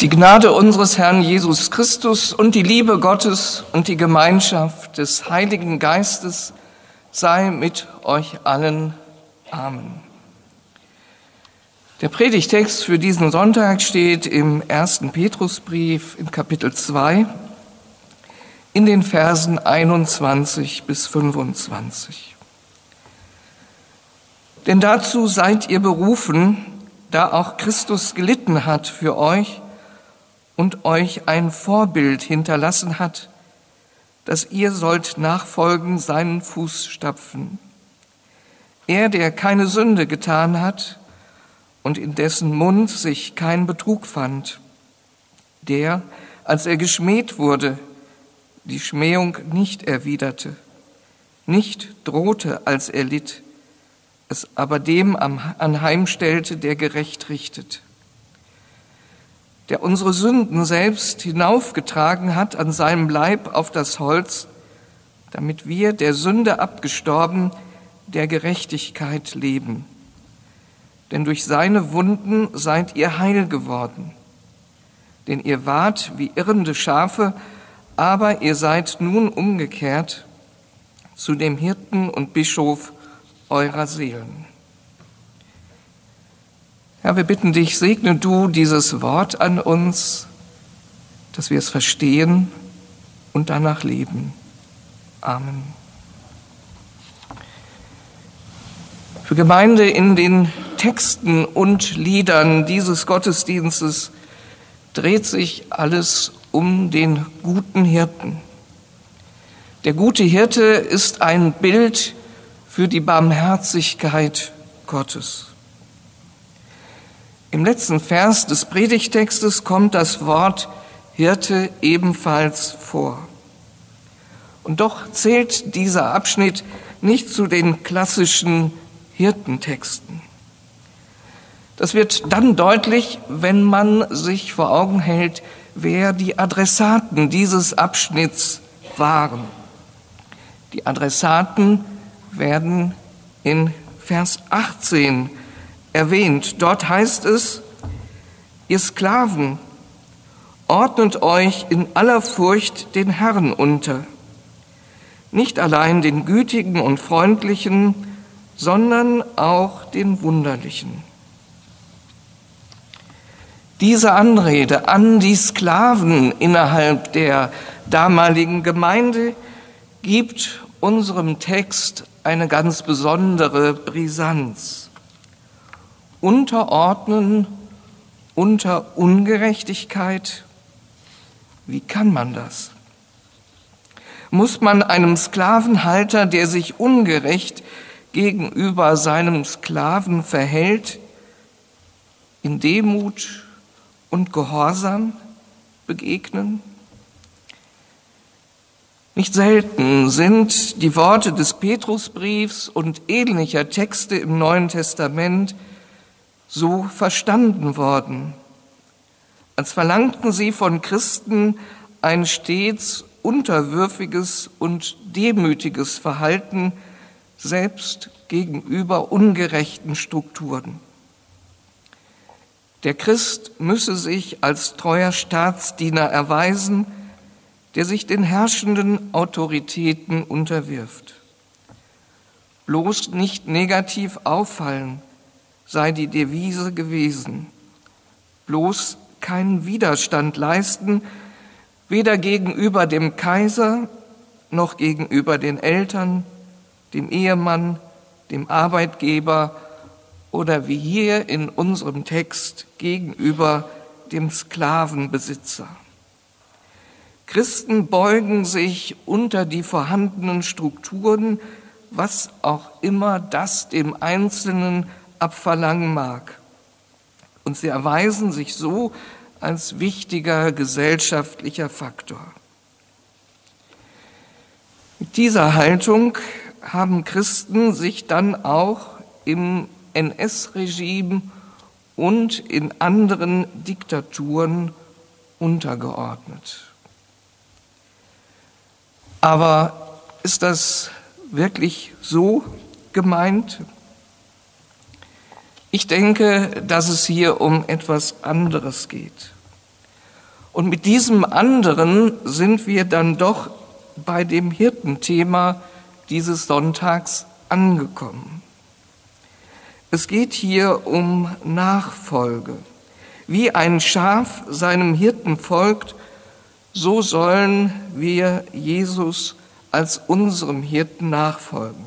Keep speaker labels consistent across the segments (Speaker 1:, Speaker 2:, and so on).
Speaker 1: Die Gnade unseres Herrn Jesus Christus und die Liebe Gottes und die Gemeinschaft des Heiligen Geistes sei mit euch allen. Amen. Der Predigtext für diesen Sonntag steht im 1. Petrusbrief im Kapitel 2 in den Versen 21 bis 25. Denn dazu seid ihr berufen, da auch Christus gelitten hat für euch und euch ein Vorbild hinterlassen hat, dass ihr sollt nachfolgen seinen Fußstapfen. Er, der keine Sünde getan hat und in dessen Mund sich kein Betrug fand, der, als er geschmäht wurde, die Schmähung nicht erwiderte, nicht drohte, als er litt, es aber dem anheimstellte, der gerecht richtet, der unsere Sünden selbst hinaufgetragen hat an seinem Leib auf das Holz, damit wir, der Sünde abgestorben, der Gerechtigkeit leben. Denn durch seine Wunden seid ihr heil geworden. Denn ihr wart wie irrende Schafe, aber ihr seid nun umgekehrt zu dem Hirten und Bischof eurer Seelen. Herr, wir bitten dich, segne du dieses Wort an uns, dass wir es verstehen und danach leben. Amen. Für Gemeinde in den Texten und Liedern dieses Gottesdienstes dreht sich alles um den guten Hirten. Der gute Hirte ist ein Bild für die Barmherzigkeit Gottes. Im letzten Vers des Predigtextes kommt das Wort Hirte ebenfalls vor. Und doch zählt dieser Abschnitt nicht zu den klassischen Hirtentexten. Das wird dann deutlich, wenn man sich vor Augen hält, wer die Adressaten dieses Abschnitts waren. Die Adressaten werden in Vers 18 erwähnt. Dort heißt es: Ihr Sklaven, ordnet euch in aller Furcht den Herrn unter, nicht allein den Gütigen und Freundlichen, sondern auch den Wunderlichen. Diese Anrede an die Sklaven innerhalb der damaligen Gemeinde gibt unserem Text eine ganz besondere Brisanz. Unterordnen unter Ungerechtigkeit? Wie kann man das? Muss man einem Sklavenhalter, der sich ungerecht gegenüber seinem Sklaven verhält, in Demut und Gehorsam begegnen? Nicht selten sind die Worte des Petrusbriefs und ähnlicher Texte im Neuen Testament so verstanden worden, als verlangten sie von Christen ein stets unterwürfiges und demütiges Verhalten, selbst gegenüber ungerechten Strukturen. Der Christ müsse sich als treuer Staatsdiener erweisen, der sich den herrschenden Autoritäten unterwirft. Bloß nicht negativ auffallen sei die Devise gewesen. Bloß keinen Widerstand leisten, weder gegenüber dem Kaiser noch gegenüber den Eltern, dem Ehemann, dem Arbeitgeber oder wie hier in unserem Text gegenüber dem Sklavenbesitzer. Christen beugen sich unter die vorhandenen Strukturen, was auch immer das dem Einzelnen abverlangen mag. Und sie erweisen sich so als wichtiger gesellschaftlicher Faktor. Mit dieser Haltung haben Christen sich dann auch im NS-Regime und in anderen Diktaturen untergeordnet. Aber ist das wirklich so gemeint? Ich denke, dass es hier um etwas anderes geht. Und mit diesem anderen sind wir dann doch bei dem Hirtenthema dieses Sonntags angekommen. Es geht hier um Nachfolge. Wie ein Schaf seinem Hirten folgt, so sollen wir Jesus als unserem Hirten nachfolgen.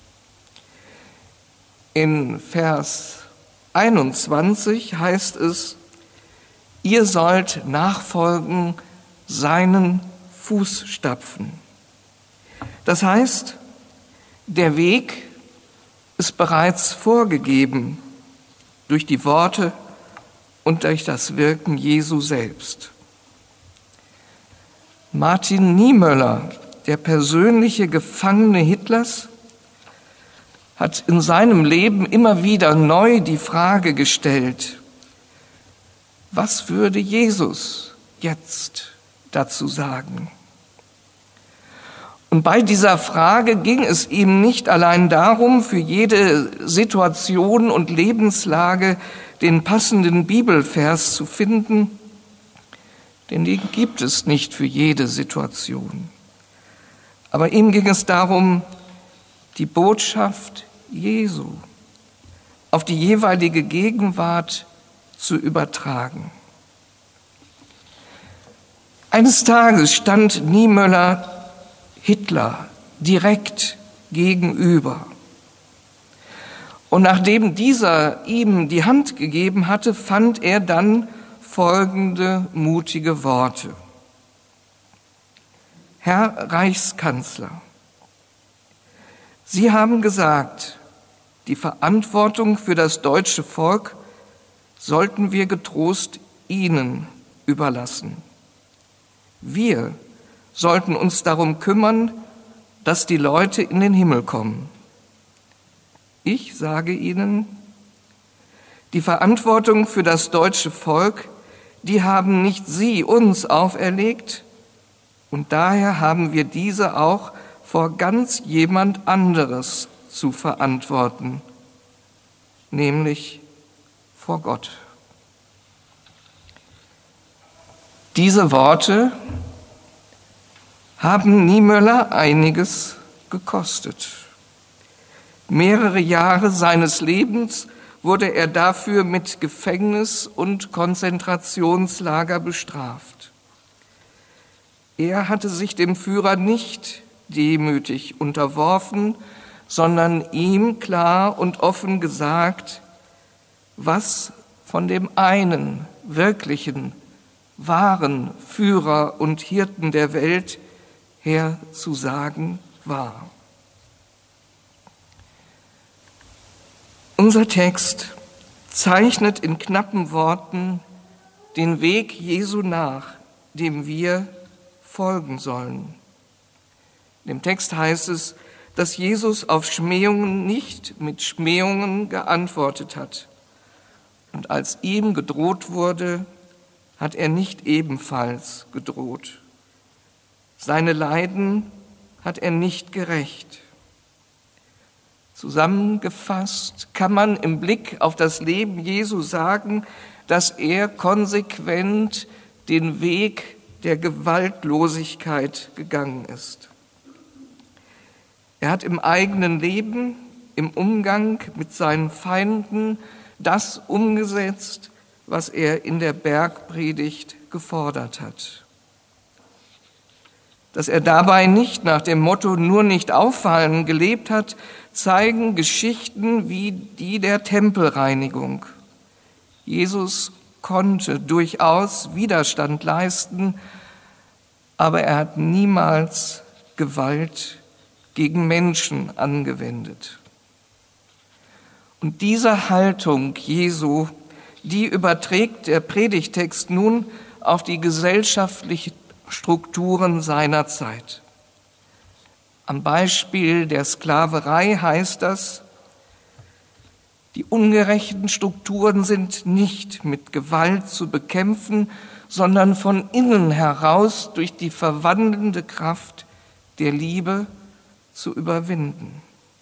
Speaker 1: In Vers 21 heißt es, ihr sollt nachfolgen seinen Fußstapfen. Das heißt, der Weg ist bereits vorgegeben durch die Worte und durch das Wirken Jesu selbst. Martin Niemöller, der persönliche Gefangene Hitlers, hat in seinem Leben immer wieder neu die Frage gestellt, was würde Jesus jetzt dazu sagen? Und bei dieser Frage ging es ihm nicht allein darum, für jede Situation und Lebenslage den passenden Bibelvers zu finden, denn den gibt es nicht für jede Situation. Aber ihm ging es darum, die Botschaft Jesu auf die jeweilige Gegenwart zu übertragen. Eines Tages stand Niemöller Hitler direkt gegenüber. Und nachdem dieser ihm die Hand gegeben hatte, fand er dann folgende mutige Worte. Herr Reichskanzler, Sie haben gesagt, die Verantwortung für das deutsche Volk sollten wir getrost Ihnen überlassen. Wir sollten uns darum kümmern, dass die Leute in den Himmel kommen. Ich sage Ihnen, die Verantwortung für das deutsche Volk, die haben nicht Sie uns auferlegt, und daher haben wir diese auch vor ganz jemand anderes zu verantworten, nämlich vor Gott. Diese Worte haben Niemöller einiges gekostet. Mehrere Jahre seines Lebens wurde er dafür mit Gefängnis und Konzentrationslager bestraft. Er hatte sich dem Führer nicht demütig unterworfen, sondern ihm klar und offen gesagt, was von dem einen wirklichen, wahren Führer und Hirten der Welt her zu sagen war. Unser Text zeichnet in knappen Worten den Weg Jesu nach, dem wir folgen sollen. Im Text heißt es, dass Jesus auf Schmähungen nicht mit Schmähungen geantwortet hat. Und als ihm gedroht wurde, hat er nicht ebenfalls gedroht. Seine Leiden hat er nicht gerächt. Zusammengefasst kann man im Blick auf das Leben Jesu sagen, dass er konsequent den Weg der Gewaltlosigkeit gegangen ist. Er hat im eigenen Leben, im Umgang mit seinen Feinden das umgesetzt, was er in der Bergpredigt gefordert hat. Dass er dabei nicht nach dem Motto nur nicht auffallen gelebt hat, zeigen Geschichten wie die der Tempelreinigung. Jesus konnte durchaus Widerstand leisten, aber er hat niemals Gewalt gegen Menschen angewendet. Und diese Haltung Jesu, die überträgt der Predigtext nun auf die gesellschaftlichen Strukturen seiner Zeit. Am Beispiel der Sklaverei heißt das, die ungerechten Strukturen sind nicht mit Gewalt zu bekämpfen, sondern von innen heraus durch die verwandelnde Kraft der Liebe zu überwinden.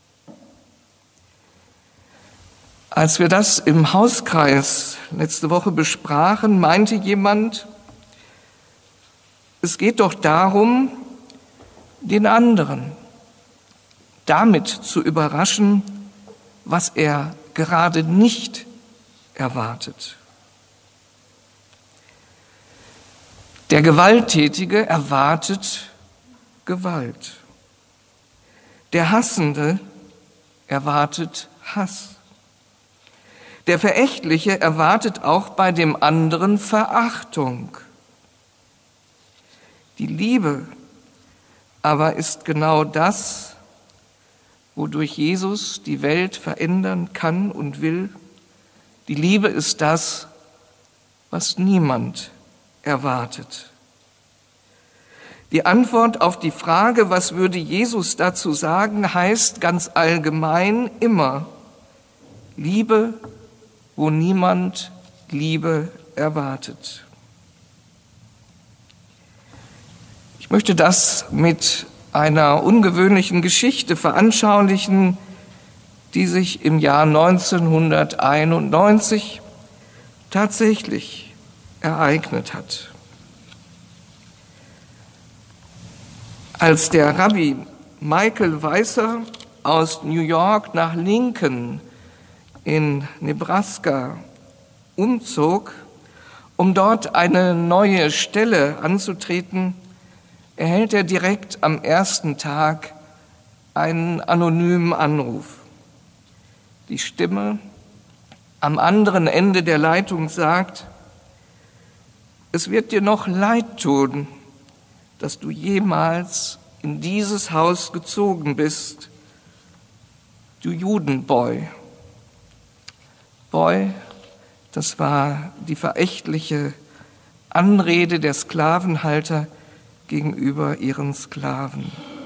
Speaker 1: Als wir das im Hauskreis letzte Woche besprachen, meinte jemand, Es geht doch darum, den anderen damit zu überraschen, was er gerade nicht erwartet. Der Gewalttätige erwartet Gewalt. Der Hassende erwartet Hass. Der Verächtliche erwartet auch bei dem anderen Verachtung. Die Liebe aber ist genau das, wodurch Jesus die Welt verändern kann und will. Die Liebe ist das, was niemand erwartet. Die Antwort auf die Frage, was würde Jesus dazu sagen, heißt ganz allgemein immer: Liebe, wo niemand Liebe erwartet. Ich möchte das mit einer ungewöhnlichen Geschichte veranschaulichen, die sich im Jahr 1991 tatsächlich ereignet hat. Als der Rabbi Michael Weiser aus New York nach Lincoln in Nebraska umzog, um dort eine neue Stelle anzutreten, erhält er direkt am ersten Tag einen anonymen Anruf. Die Stimme am anderen Ende der Leitung sagt: Es wird dir noch leid tun, dass du jemals in dieses Haus gezogen bist, du Judenboy. Boy, das war die verächtliche Anrede der Sklavenhalter gegenüber ihren Sklaven.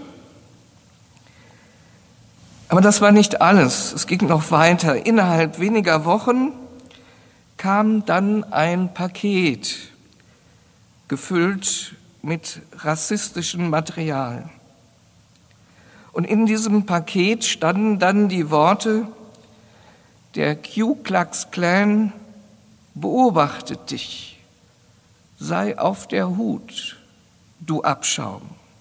Speaker 1: Aber das war nicht alles. Es ging noch weiter. Innerhalb weniger Wochen kam dann ein Paket, gefüllt mit rassistischem Material. Und in diesem Paket standen dann die Worte: Der Ku Klux Klan beobachtet dich. Sei auf der Hut, du Abschaum.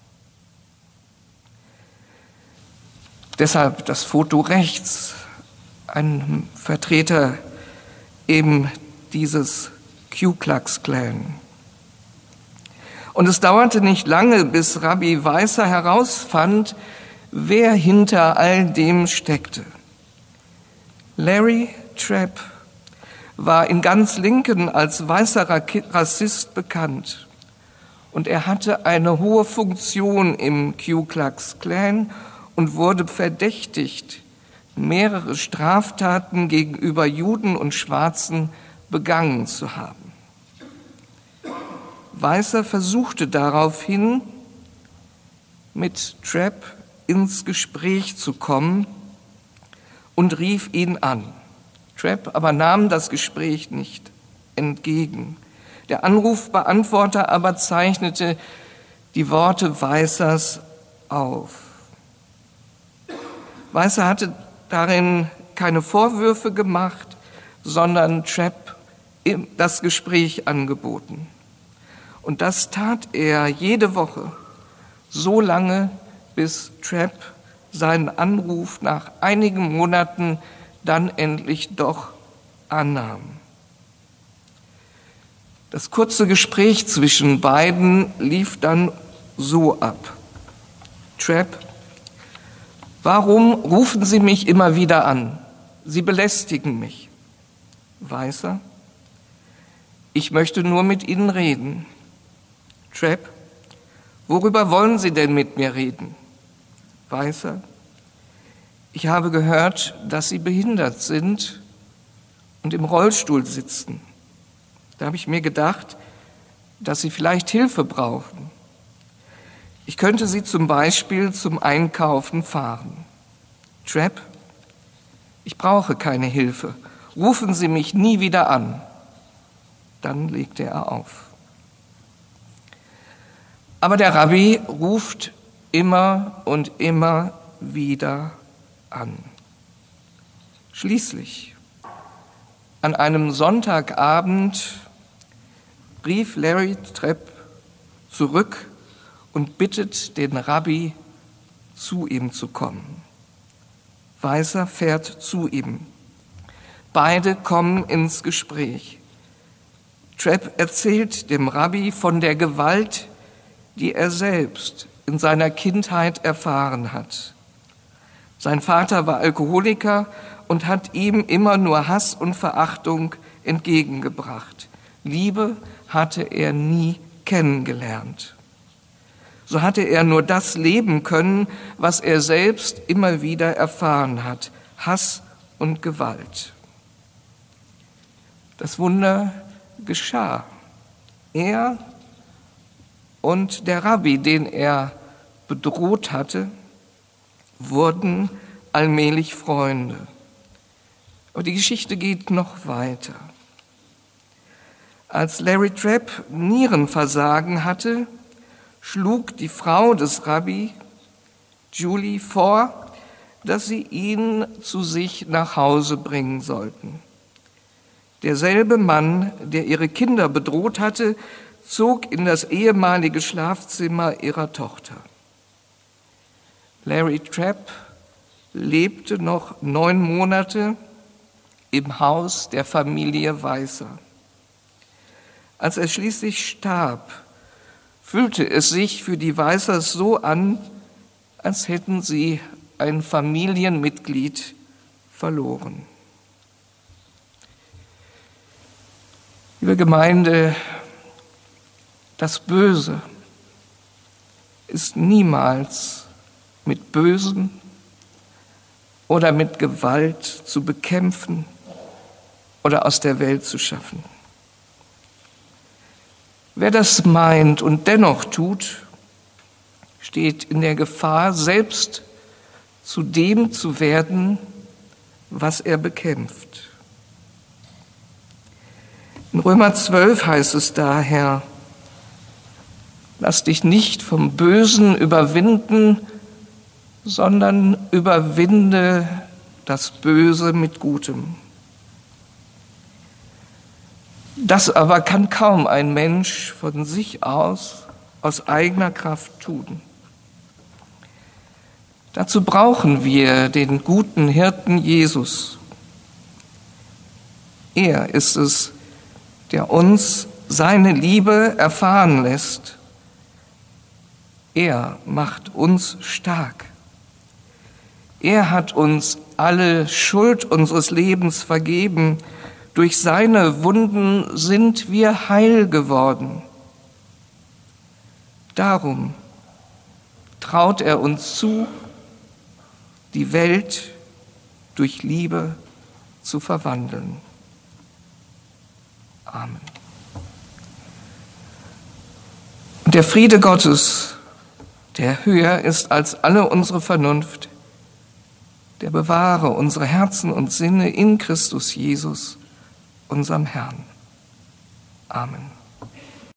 Speaker 1: Deshalb das Foto rechts, ein Vertreter eben dieses Ku Klux Klan. Und es dauerte nicht lange, bis Rabbi Weiser herausfand, wer hinter all dem steckte. Larry Trapp war in ganz Lincoln als weißer Rassist bekannt. Und er hatte eine hohe Funktion im Ku Klux Klan und wurde verdächtigt, mehrere Straftaten gegenüber Juden und Schwarzen begangen zu haben. Weiser versuchte daraufhin, mit Trapp ins Gespräch zu kommen und rief ihn an. Trapp aber nahm das Gespräch nicht entgegen. Der Anrufbeantworter aber zeichnete die Worte Weisers auf. Weiser hatte darin keine Vorwürfe gemacht, sondern Trapp das Gespräch angeboten. Und das tat er jede Woche, so lange, bis Trapp seinen Anruf nach einigen Monaten dann endlich doch annahm. Das kurze Gespräch zwischen beiden lief dann so ab: Trapp: Warum rufen Sie mich immer wieder an? Sie belästigen mich. Weiser: Ich möchte nur mit Ihnen reden. Trapp: Worüber wollen Sie denn mit mir reden? Weiser: Ich habe gehört, dass Sie behindert sind und im Rollstuhl sitzen. Da habe ich mir gedacht, dass Sie vielleicht Hilfe brauchen. Ich könnte Sie zum Beispiel zum Einkaufen fahren. Trapp: Ich brauche keine Hilfe. Rufen Sie mich nie wieder an. Dann legte er auf. Aber der Rabbi ruft immer und immer wieder an. Schließlich, an einem Sonntagabend, rief Larry Trapp zurück und bittet den Rabbi, zu ihm zu kommen. Weißer fährt zu ihm. Beide kommen ins Gespräch. Trapp erzählt dem Rabbi von der Gewalt, die er selbst in seiner Kindheit erfahren hat. Sein Vater war Alkoholiker und hat ihm immer nur Hass und Verachtung entgegengebracht. Liebe hatte er nie kennengelernt. So hatte er nur das leben können, was er selbst immer wieder erfahren hat: Hass und Gewalt. Das Wunder geschah. Er und der Rabbi, den er bedroht hatte, wurden allmählich Freunde. Aber die Geschichte geht noch weiter. Als Larry Trapp Nierenversagen hatte, schlug die Frau des Rabbi, Julie, vor, dass sie ihn zu sich nach Hause bringen sollten. Derselbe Mann, der ihre Kinder bedroht hatte, zog in das ehemalige Schlafzimmer ihrer Tochter. Larry Trapp lebte noch 9 Monate im Haus der Familie Weißer. Als er schließlich starb, fühlte es sich für die Weißers so an, als hätten sie ein Familienmitglied verloren. Liebe Gemeinde, das Böse ist niemals mit Bösem oder mit Gewalt zu bekämpfen oder aus der Welt zu schaffen. Wer das meint und dennoch tut, steht in der Gefahr, selbst zu dem zu werden, was er bekämpft. In Römer 12 heißt es daher: Lass dich nicht vom Bösen überwinden, sondern überwinde das Böse mit Gutem. Das aber kann kaum ein Mensch von sich aus eigener Kraft tun. Dazu brauchen wir den guten Hirten Jesus. Er ist es, der uns seine Liebe erfahren lässt. Er macht uns stark. Er hat uns alle Schuld unseres Lebens vergeben. Durch seine Wunden sind wir heil geworden. Darum traut er uns zu, die Welt durch Liebe zu verwandeln. Amen. Und der Friede Gottes, der höher ist als alle unsere Vernunft, der bewahre unsere Herzen und Sinne in Christus Jesus, unserem Herrn. Amen.